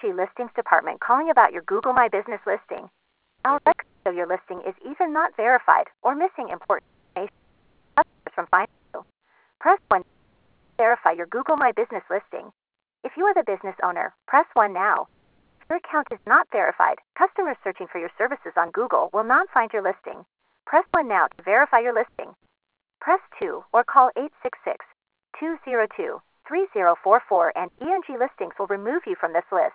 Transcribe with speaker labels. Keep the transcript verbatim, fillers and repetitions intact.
Speaker 1: G Listings department calling about your Google My Business listing. Our record of your listing is either not verified or missing important information. Customers from Find You. Press one to verify your Google My Business listing. If you are the business owner, press one now. If your account is not verified, customers searching for your services on Google will not find your listing. Press one now to verify your listing. Press two or call eight six six, two zero two, three zero four four and E N G Listings will remove you from this list.